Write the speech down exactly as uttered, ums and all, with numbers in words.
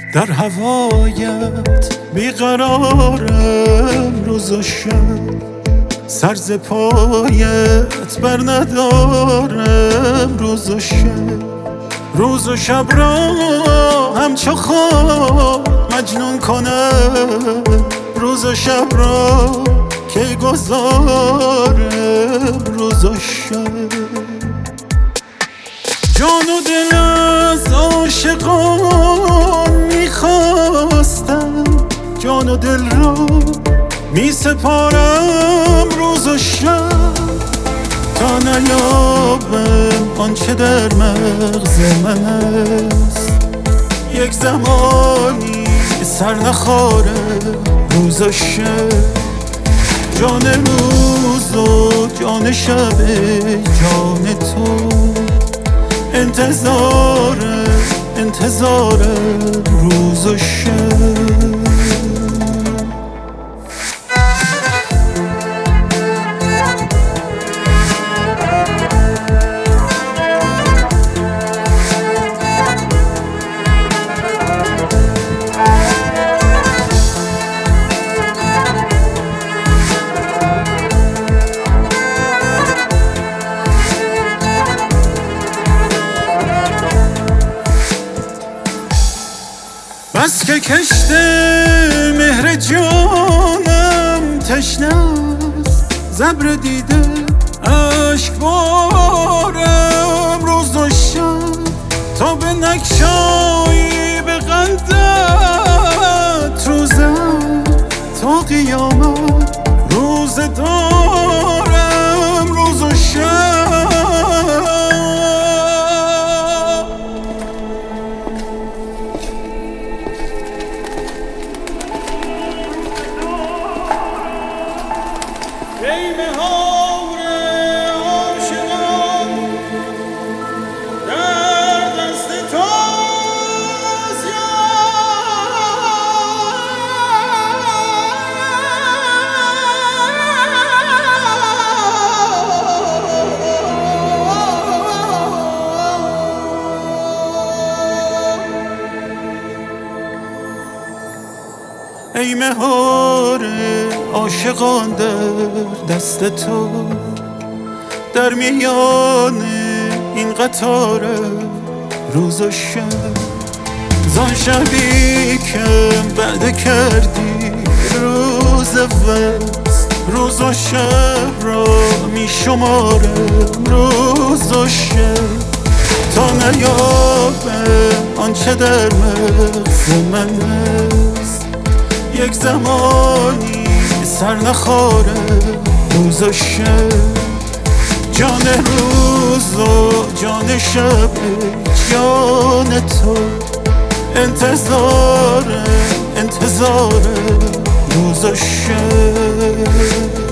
در هوایت بیقرارم روز و شب، سر ز پایت بر ندارم روز و شب. روز و شب را همچو خواب مجنون کنم، روز و شب را کی گذارم روز و شب. جان و دل از عاشقان میخواستم، جان و دل را می سپارم روز و شب، تا نیابم آنچه در مغز من است. یک زمانی سر نخارم روز و شب، جان روز و جان شب جان تو. انتظارم انتظارم روز و شب. بس که کشت مهر جانم تشنه است، ز ابر دیده اشک بارم روز و شب، تا به نگشایی به قندت روزم، تا قیامت روز دارم روز و شب. ای مهار عاشقان در دست توست ای مهار عاشقان در دست تو، در میان این قطار روز و شب. زان شبی که بعد کردی روز وصل، روز و شب را می شمارم روز و شب، تا نیابم آنچه در مغز من است. یک زمانی سر نخارم روز و شب، جان روز و جان شب جان تو. انتظارم انتظارم روز و شب.